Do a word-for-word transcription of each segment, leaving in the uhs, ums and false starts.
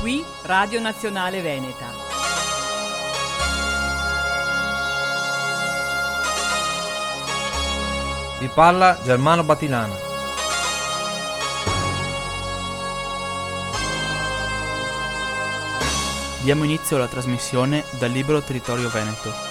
Qui Radio Nazionale Veneta. Vi parla Germano Batilana. Diamo inizio alla trasmissione dal Libero Territorio Veneto.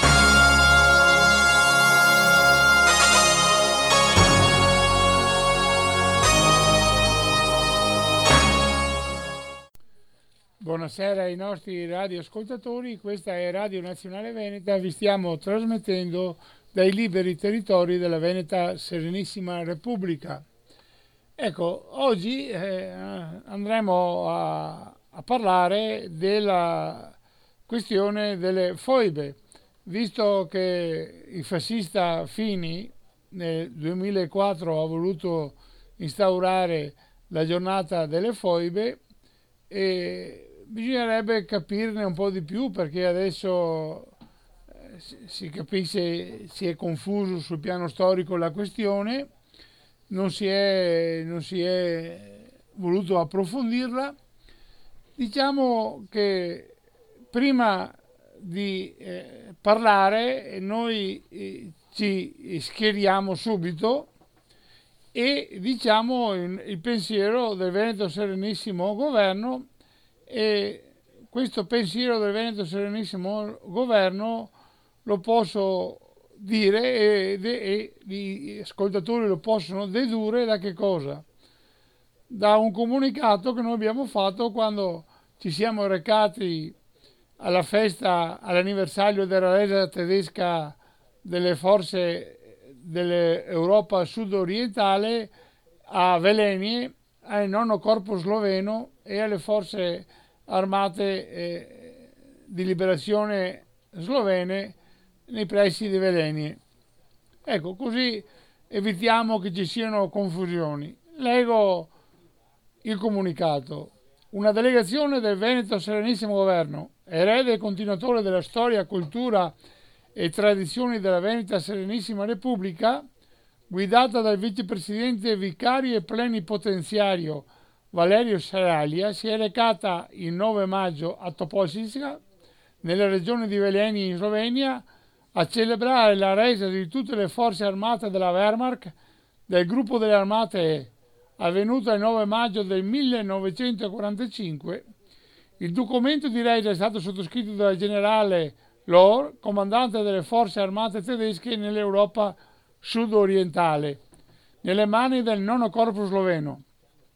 Buonasera ai nostri radioascoltatori, questa è Radio Nazionale Veneta, vi stiamo trasmettendo dai liberi territori della Veneta Serenissima Repubblica. Ecco, oggi eh, andremo a, a parlare della questione delle foibe, visto che il fascista Fini nel duemilaquattro ha voluto instaurare la giornata delle foibe e bisognerebbe capirne un po' di più, perché adesso eh, si capisce, si è confuso sul piano storico la questione, non si è, non si è voluto approfondirla. Diciamo che prima di eh, parlare noi eh, ci schieriamo subito e diciamo il, il pensiero del Veneto Serenissimo Governo. E questo pensiero del Veneto Serenissimo Governo lo posso dire e, e gli ascoltatori lo possono dedurre da che cosa? Da un comunicato che noi abbiamo fatto quando ci siamo recati alla festa, all'anniversario della resa tedesca delle forze dell'Europa sud-orientale a Velenie, al nono corpo sloveno e alle forze armate eh, di liberazione slovene nei pressi di Velenie. Ecco, così evitiamo che ci siano confusioni. Leggo il comunicato. Una delegazione del Veneto Serenissimo Governo, erede e continuatore della storia, cultura e tradizioni della Veneta Serenissima Repubblica, guidata dal vicepresidente vicario e plenipotenziario Valerio Seraglia, si è recata il nove maggio a Topošica, nella regione di Velenje in Slovenia, a celebrare la resa di tutte le forze armate della Wehrmacht del gruppo delle armate E, avvenuta il nove maggio del millenovecentoquarantacinque. Il documento di resa è stato sottoscritto dal generale Lohr, comandante delle forze armate tedesche nell'Europa sud-orientale, nelle mani del nono corpo sloveno,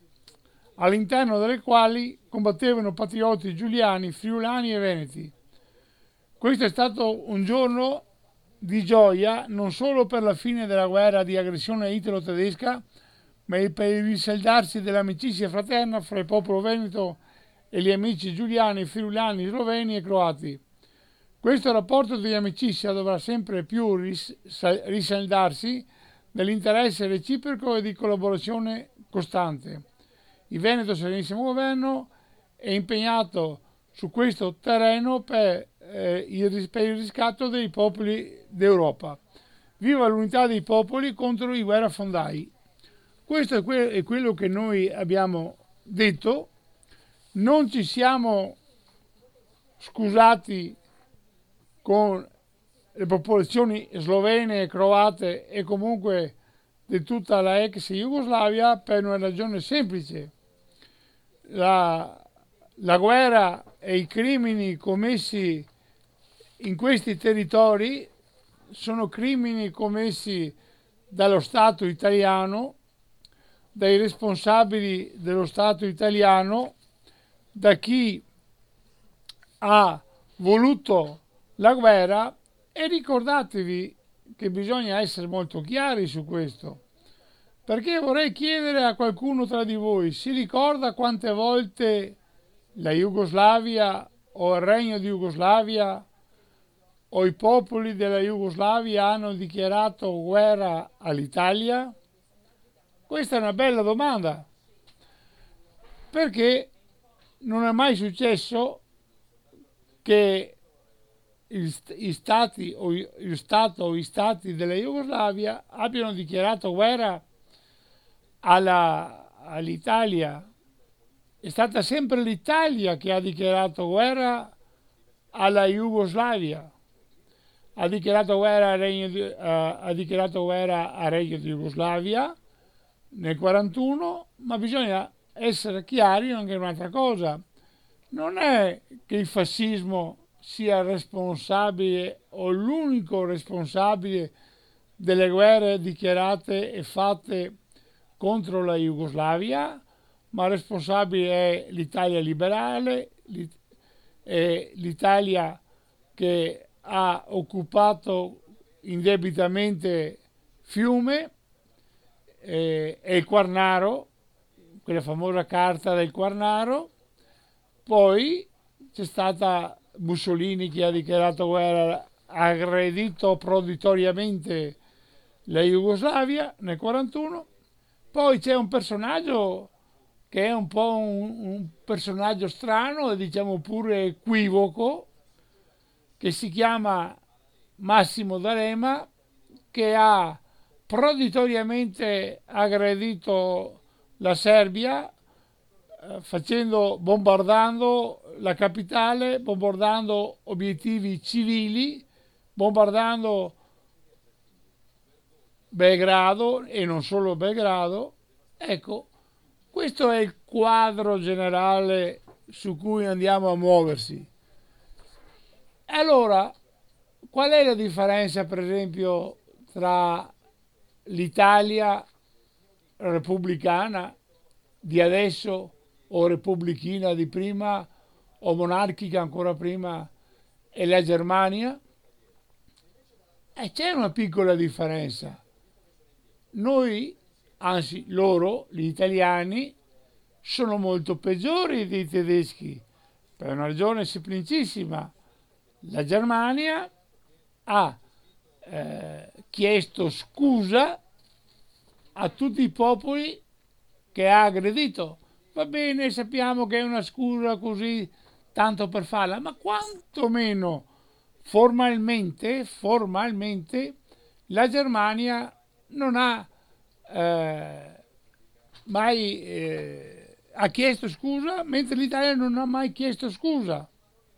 all'interno delle quali combattevano patrioti giuliani, friulani e veneti. Questo è stato un giorno di gioia non solo per la fine della guerra di aggressione italo-tedesca, ma per il risaldarsi dell'amicizia fraterna fra il popolo veneto e gli amici giuliani, friulani, sloveni e croati. Questo rapporto di amicizia dovrà sempre più ris- risaldarsi nell'interesse reciproco e di collaborazione costante. Il Veneto Serenissimo Governo è impegnato su questo terreno per, eh, il, per il riscatto dei popoli d'Europa. Viva l'unità dei popoli contro i guerrafondai. Questo è, que- è quello che noi abbiamo detto. Non ci siamo scusati con le popolazioni slovene e croate e comunque di tutta la ex Jugoslavia per una ragione semplice. La, la guerra e i crimini commessi in questi territori sono crimini commessi dallo Stato italiano, dai responsabili dello Stato italiano, da chi ha voluto la guerra, e ricordatevi che bisogna essere molto chiari su questo, perché vorrei chiedere a qualcuno tra di voi: si ricorda quante volte la Jugoslavia o il Regno di Jugoslavia o i popoli della Jugoslavia hanno dichiarato guerra all'Italia? Questa è una bella domanda, perché non è mai successo che gli stati o il Stato o gli stati della Jugoslavia abbiano dichiarato guerra alla, all'Italia è stata sempre l'Italia che ha dichiarato guerra alla Jugoslavia, ha dichiarato guerra al Regno di, uh, ha dichiarato guerra al Regno di Jugoslavia nel quarantuno, ma bisogna essere chiari anche in un'altra cosa. Non è che il fascismo sia responsabile o l'unico responsabile delle guerre dichiarate e fatte contro la Jugoslavia, ma responsabile è l'Italia liberale, è l'Italia che ha occupato indebitamente Fiume, eh, è il Quarnaro, quella famosa carta del Quarnaro. Poi c'è stata Mussolini che ha dichiarato guerra, ha aggredito proditoriamente la Jugoslavia nel quarantuno. Poi c'è un personaggio che è un po' un, un personaggio strano e diciamo pure equivoco, che si chiama Massimo D'Alema, che ha proditoriamente aggredito la Serbia eh, facendo, bombardando la capitale, bombardando obiettivi civili, bombardando Belgrado e non solo Belgrado. Ecco, questo è il quadro generale su cui andiamo a muoversi. Allora, qual è la differenza, per esempio, tra l'Italia repubblicana di adesso o repubblichina di prima o monarchica ancora prima e la Germania? E c'è una piccola differenza. Noi, anzi loro, gli italiani, sono molto peggiori dei tedeschi per una ragione semplicissima. La Germania ha eh, chiesto scusa a tutti i popoli che ha aggredito. Va bene, sappiamo che è una scusa così tanto per farla, ma quantomeno formalmente, formalmente la Germania non ha eh, mai eh, ha chiesto scusa, mentre l'Italia non ha mai chiesto scusa.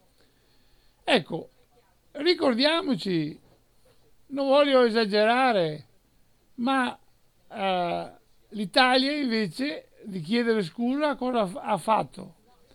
Ecco, ricordiamoci, non voglio esagerare, ma eh, l'Italia invece di chiedere scusa cosa ha fatto?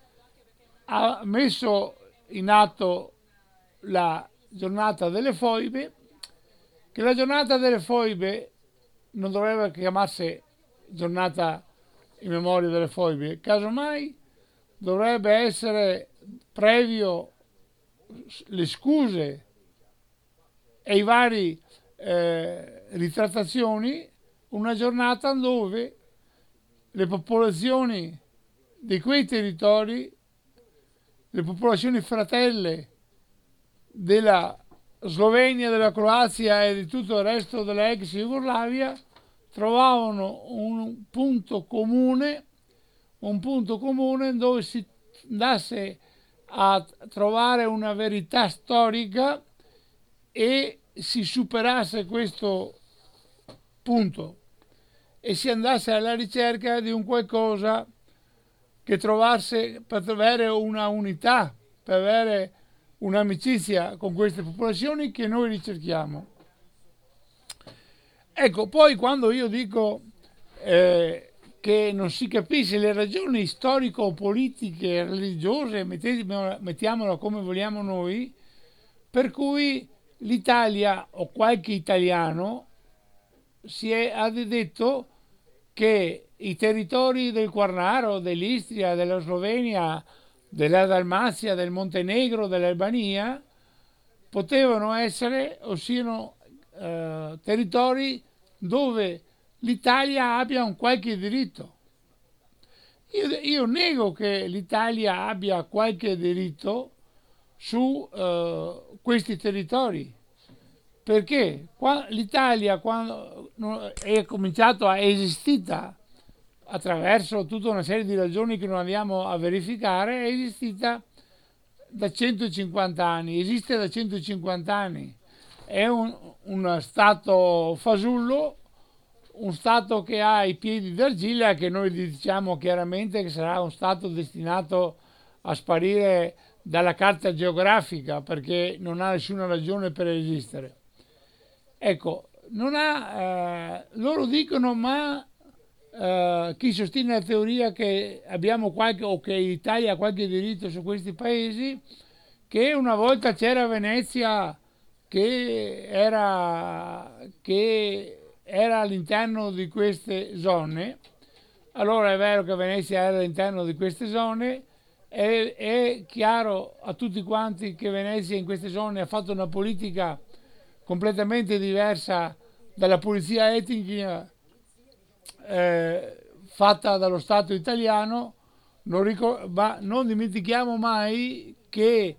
Ha messo in atto la giornata delle foibe, che la giornata delle foibe non doveva chiamarsi giornata in memoria delle foibe, casomai dovrebbe essere previo le scuse e i vari eh, ritrattazioni, una giornata dove le popolazioni di quei territori, le popolazioni fratelle della Slovenia, della Croazia e di tutto il resto della ex Jugoslavia trovavano un punto comune, un punto comune dove si andasse a trovare una verità storica e si superasse questo punto e si andasse alla ricerca di un qualcosa che trovasse per avere una unità, per avere un'amicizia con queste popolazioni che noi ricerchiamo. Ecco, poi quando io dico eh, che non si capisce le ragioni storico-politiche, religiose, mettiamola, mettiamola come vogliamo noi, per cui l'Italia o qualche italiano si è, ha detto che i territori del Quarnaro, dell'Istria, della Slovenia, della Dalmazia, del Montenegro, dell'Albania potevano essere o siano eh, territori dove l'Italia abbia un qualche diritto. Io, io nego che l'Italia abbia qualche diritto su eh, questi territori, perché qua, l'Italia quando è cominciato a esistita attraverso tutta una serie di ragioni che non andiamo a verificare, è esistita da centocinquanta anni, esiste da centocinquanta anni, è un, un stato fasullo un Stato che ha i piedi d'argilla, che noi diciamo chiaramente che sarà un Stato destinato a sparire dalla carta geografica perché non ha nessuna ragione per esistere. Ecco, non ha, eh, loro dicono, ma eh, chi sostiene la teoria che abbiamo qualche, o che l'Italia ha qualche diritto su questi paesi, che una volta c'era Venezia che era, che era all'interno di queste zone. Allora è vero che Venezia era all'interno di queste zone, è, è chiaro a tutti quanti che Venezia in queste zone ha fatto una politica completamente diversa dalla pulizia etnica eh, fatta dallo Stato italiano. Non ricor- ma non dimentichiamo mai che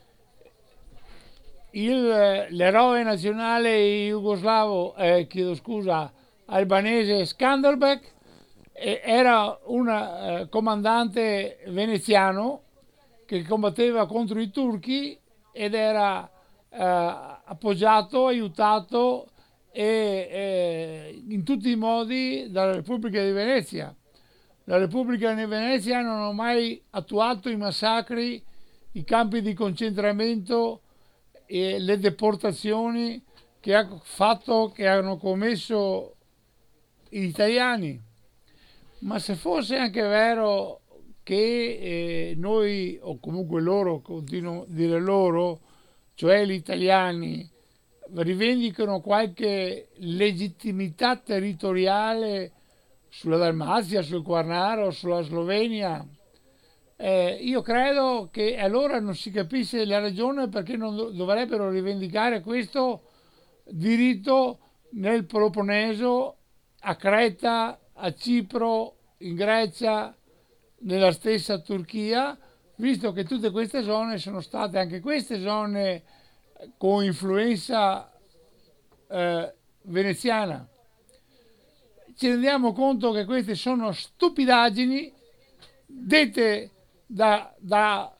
il, l'eroe nazionale jugoslavo, eh, chiedo scusa, albanese Skanderbeg, eh, era un eh, comandante veneziano che combatteva contro i turchi ed era eh, appoggiato, aiutato e, eh, in tutti i modi dalla Repubblica di Venezia. La Repubblica di Venezia non ha mai attuato i massacri, i campi di concentramento e le deportazioni che ha fatto, che hanno commesso gli italiani. Ma se fosse anche vero che eh, noi, o comunque loro, continuo a dire loro, cioè gli italiani, rivendicano qualche legittimità territoriale sulla Dalmazia, sul Quarnaro, sulla Slovenia, eh, io credo che allora non si capisce la ragione perché non dovrebbero rivendicare questo diritto nel Peloponneso, a Creta, a Cipro, in Grecia, nella stessa Turchia, visto che tutte queste zone sono state anche queste zone con influenza eh, veneziana. Ci rendiamo conto che queste sono stupidaggini dette da, da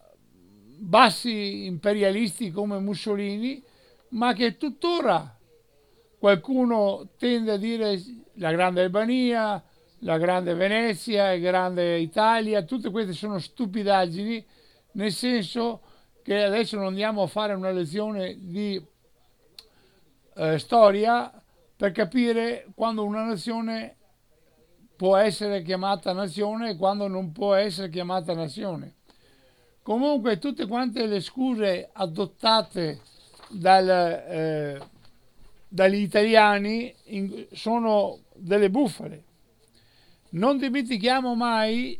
bassi imperialisti come Mussolini, ma che tuttora qualcuno tende a dire la grande Albania, la grande Venezia, la grande Italia. Tutte queste sono stupidaggini, nel senso che adesso non andiamo a fare una lezione di eh, storia per capire quando una nazione può essere chiamata nazione e quando non può essere chiamata nazione. Comunque tutte quante le scuse adottate dal, eh, dagli italiani in, sono delle bufale. Non dimentichiamo mai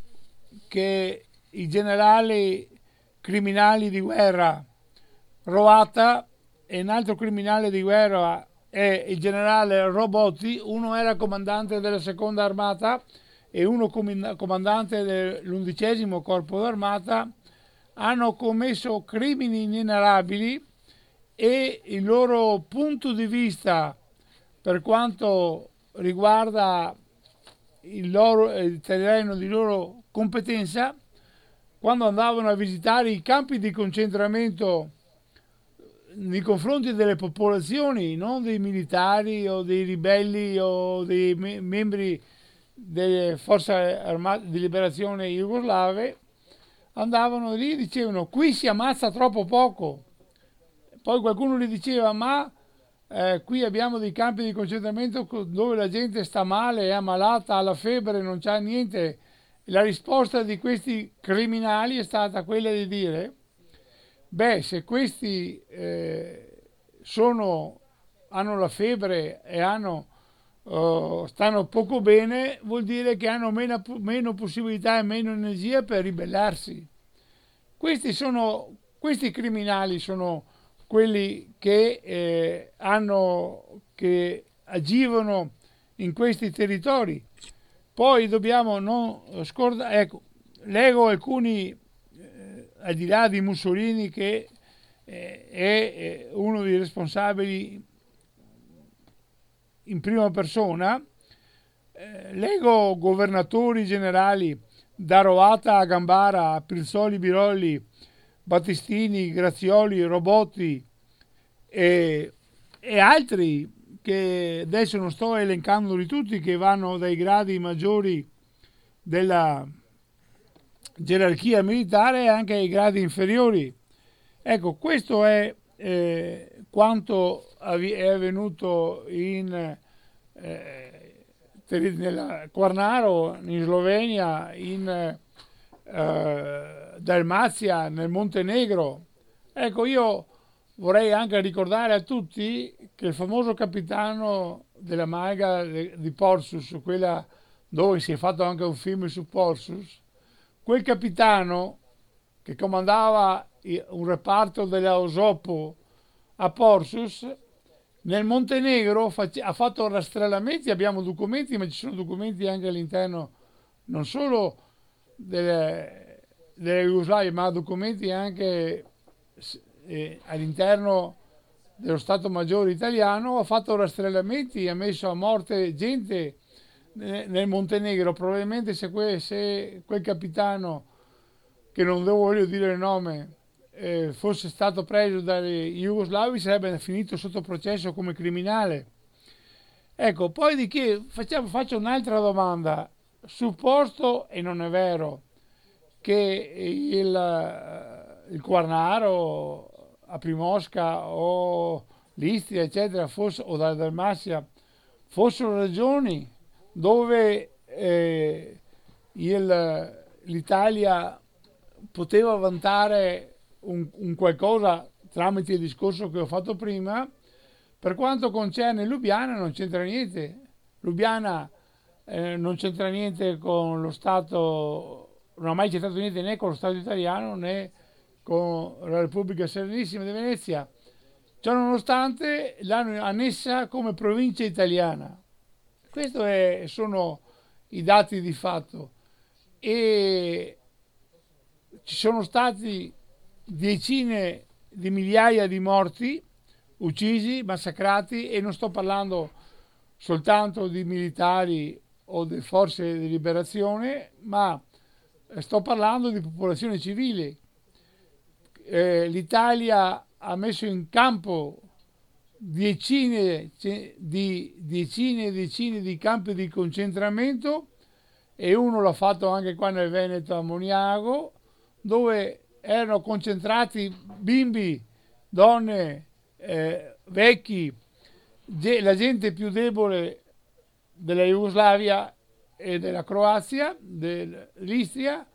che i generali criminali di guerra, Roata, e un altro criminale di guerra è il generale Robotti, uno era comandante della seconda armata e uno comandante dell'undicesimo corpo d'armata, hanno commesso crimini inenarrabili e il loro punto di vista per quanto riguarda il, loro, il terreno di loro competenza, quando andavano a visitare i campi di concentramento nei confronti delle popolazioni, non dei militari o dei ribelli o dei me- membri delle forze armate di liberazione jugoslave, andavano lì e dicevano qui si ammazza troppo poco. Poi qualcuno gli diceva ma eh, qui abbiamo dei campi di concentramento dove la gente sta male, è ammalata, ha la febbre, non c'ha niente. La risposta di questi criminali è stata quella di dire beh, se questi eh, sono, hanno la febbre e hanno, uh, stanno poco bene, vuol dire che hanno meno, meno possibilità e meno energia per ribellarsi. Questi, sono, questi criminali sono quelli che, eh, hanno, che agivano in questi territori. Poi dobbiamo non scordare, ecco, leggo alcuni, al di là di Mussolini che eh, è uno dei responsabili in prima persona, eh, leggo governatori generali da Roata a Gambara, a Pirzoli, Birolli, Battistini, Grazioli, Robotti e, e altri che adesso non sto elencandoli tutti, che vanno dai gradi maggiori della gerarchia militare anche ai gradi inferiori. Ecco, questo è eh, quanto è avvenuto in eh, nella Quarnaro, in Slovenia, in eh, Dalmazia, nel Montenegro. Ecco, io vorrei anche ricordare a tutti che il famoso capitano della Malga di Porsus, quella dove si è fatto anche un film su Porsus, quel capitano che comandava un reparto della Osopo a Porsus, nel Montenegro ha fatto rastrellamenti, abbiamo documenti, ma ci sono documenti anche all'interno non solo delle, della Jugoslavia, ma documenti anche eh, all'interno dello Stato Maggiore italiano. Ha fatto rastrellamenti, ha messo a morte gente nel Montenegro. Probabilmente se quel, se quel capitano, che non devo voglio dire il nome, eh, fosse stato preso dai jugoslavi, sarebbe finito sotto processo come criminale. Ecco, poi di che facciamo, faccio un'altra domanda. Supposto, e non è vero, che il, il Quarnaro a Primosca o l'Istria eccetera fosse, o la Dalmazia fossero regioni dove eh, il, l'Italia poteva vantare un, un qualcosa tramite il discorso che ho fatto prima. Per quanto concerne Lubiana non c'entra niente. Lubiana eh, non c'entra niente con lo Stato, non ha mai c'entrato niente né con lo Stato italiano né con la Repubblica Serenissima di Venezia. Ciò nonostante l'hanno annessa come provincia italiana. Questi sono i dati di fatto. E ci sono stati decine di migliaia di morti, uccisi, massacrati, e non sto parlando soltanto di militari o di forze di liberazione, ma sto parlando di popolazione civile. Eh, L'Italia ha messo in campo decine di decine e decine di campi di concentramento, e uno l'ha fatto anche qua nel Veneto a Moniago, dove erano concentrati bimbi, donne, eh, vecchi, ge- la gente più debole della Jugoslavia e della Croazia, dell'Istria,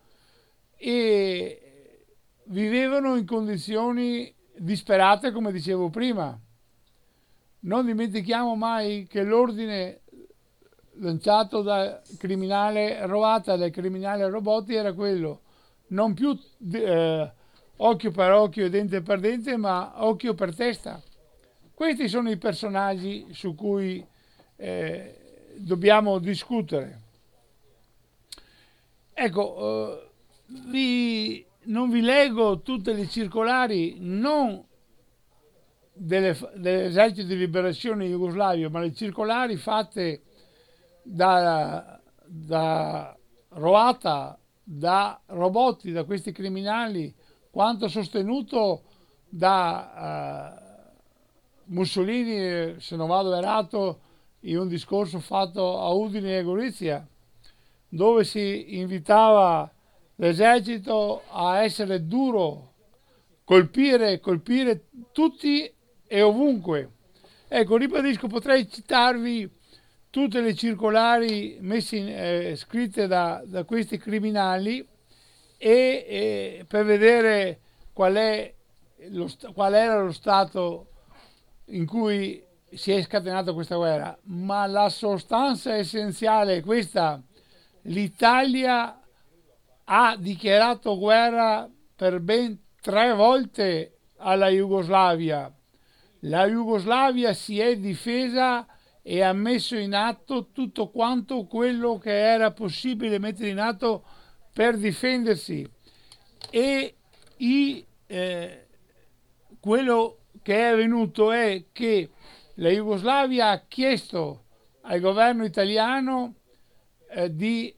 e vivevano in condizioni disperate, come dicevo prima. Non dimentichiamo mai che l'ordine lanciato dal criminale Roata, dal criminale Robotti, era quello: non più eh, occhio per occhio e dente per dente, ma occhio per testa. Questi sono i personaggi su cui eh, dobbiamo discutere. Ecco, eh, vi, non vi leggo tutte le circolari, non delle, dell'esercito di liberazione jugoslavio, ma le circolari fatte da, da Roata, da Robotti, da questi criminali, quanto sostenuto da uh, Mussolini, se non vado errato, in un discorso fatto a Udine e Gorizia, dove si invitava l'esercito a essere duro, colpire, colpire tutti e ovunque. Ecco, ribadisco, potrei citarvi tutte le circolari messe in, eh, scritte da, da questi criminali e, e per vedere qual, è lo, qual era lo stato in cui si è scatenata questa guerra. Ma la sostanza essenziale è questa: l'Italia ha dichiarato guerra per ben tre volte alla Jugoslavia. La Jugoslavia si è difesa e ha messo in atto tutto quanto quello che era possibile mettere in atto per difendersi, e i, eh, quello che è avvenuto è che la Jugoslavia ha chiesto al governo italiano eh, di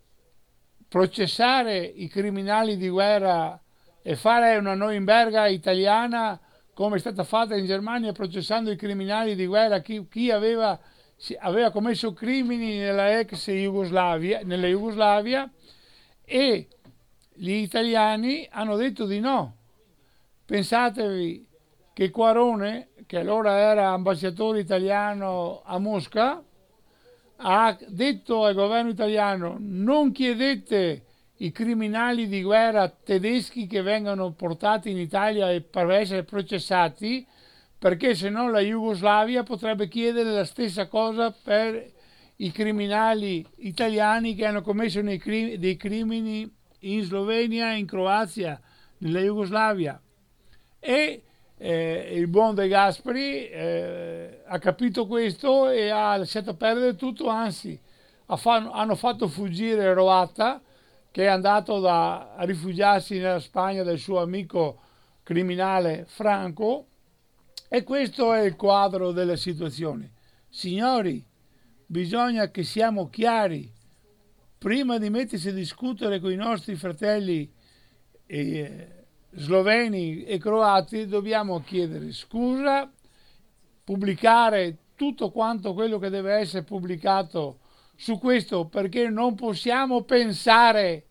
processare i criminali di guerra e fare una Norimberga italiana come è stata fatta in Germania processando i criminali di guerra, chi, chi aveva, aveva commesso crimini nella ex Jugoslavia, nella Jugoslavia, e gli italiani hanno detto di no. Pensatevi che Quarone, che allora era ambasciatore italiano a Mosca, ha detto al governo italiano: non chiedete i criminali di guerra tedeschi che vengono portati in Italia e per essere processati, perché se no la Jugoslavia potrebbe chiedere la stessa cosa per i criminali italiani che hanno commesso dei crimini in Slovenia, in Croazia, nella Jugoslavia. E eh, il buon De Gasperi eh, ha capito questo e ha lasciato perdere tutto, anzi ha fa- hanno fatto fuggire Roatta, che è andato da, a rifugiarsi nella Spagna del suo amico criminale Franco, e questo è il quadro della situazione. Signori, bisogna che siamo chiari. Prima di mettersi a discutere con i nostri fratelli eh, sloveni e croati, dobbiamo chiedere scusa, pubblicare tutto quanto quello che deve essere pubblicato su questo, perché non possiamo pensare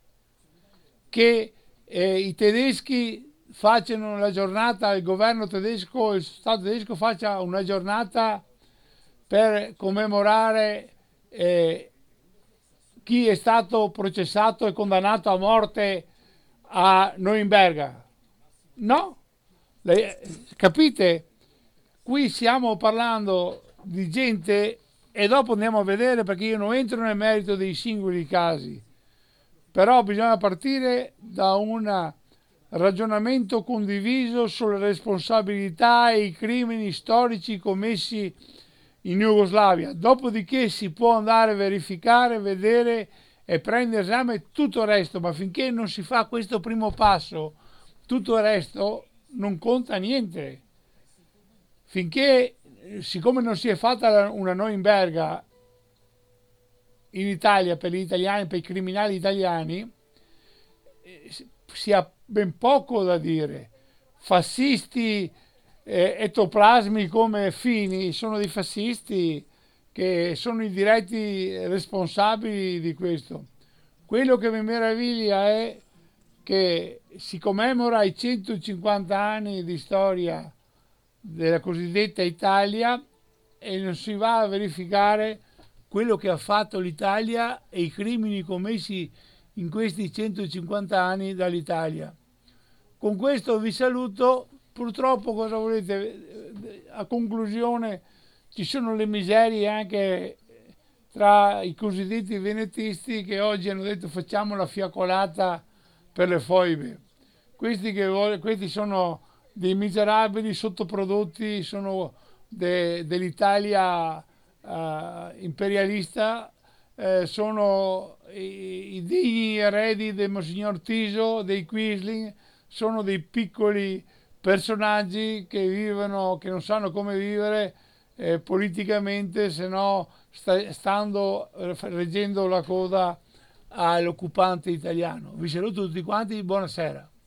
che eh, i tedeschi facciano la giornata, il governo tedesco, il Stato tedesco faccia una giornata per commemorare eh, chi è stato processato e condannato a morte a Norimberga. No, Le, capite? Qui stiamo parlando di gente, e dopo andiamo a vedere, perché io non entro nel merito dei singoli casi, però bisogna partire da un ragionamento condiviso sulle responsabilità e i crimini storici commessi in Jugoslavia. Dopodiché si può andare a verificare, vedere e prendere esame tutto il resto, ma finché non si fa questo primo passo, tutto il resto non conta niente. Finché, siccome non si è fatta una Norimberga in Italia per gli italiani, per i criminali italiani, si ha ben poco da dire. Fascisti eh, etoplasmi come Fini sono dei fascisti che sono i diretti responsabili di questo. Quello che mi meraviglia è che si commemora i centocinquanta anni di storia della cosiddetta Italia e non si va a verificare quello che ha fatto l'Italia e i crimini commessi in questi centocinquanta anni dall'Italia. Con questo vi saluto. Purtroppo, cosa volete, a conclusione ci sono le miserie anche tra i cosiddetti venetisti, che oggi hanno detto facciamo la fiaccolata per le foibe. Questi, che, questi sono dei miserabili sottoprodotti, sono de, dell'Italia uh, imperialista, eh, sono i, i degni eredi del Monsignor Tiso, dei Quisling, sono dei piccoli personaggi che vivono, che non sanno come vivere eh, politicamente, se no sta, stando eh, reggendo la coda all'occupante italiano. Vi saluto tutti quanti, buonasera.